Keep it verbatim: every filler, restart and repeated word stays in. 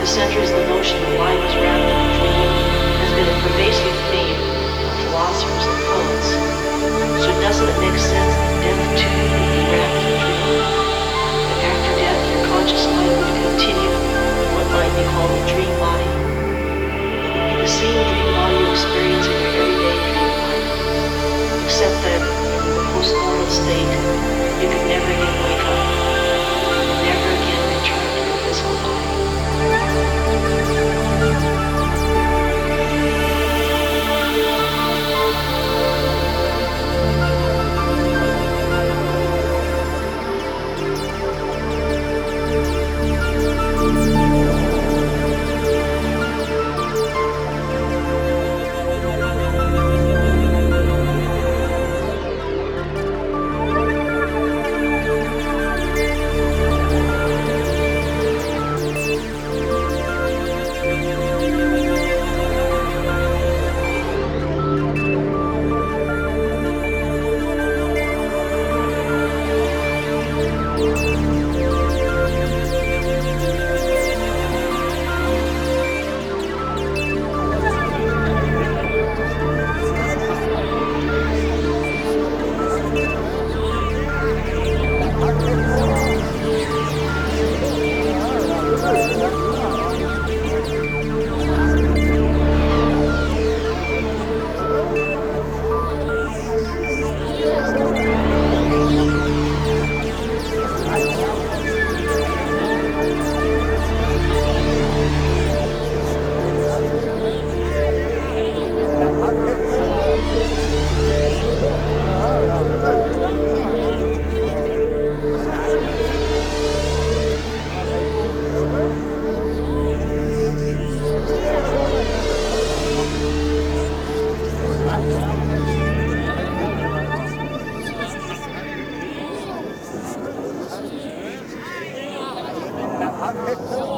the centuries, the notion that life is wrapped in a dream has been a pervasive theme of philosophers and poets. So doesn't it make sense that death too would be wrapped in a dream? That after death your conscious life would continue in what might be called a dream body? It would be the same dream body you experience in your everyday dream life, except that in the post-mortal state you could never again wake up, and never again return to your physical body. Hot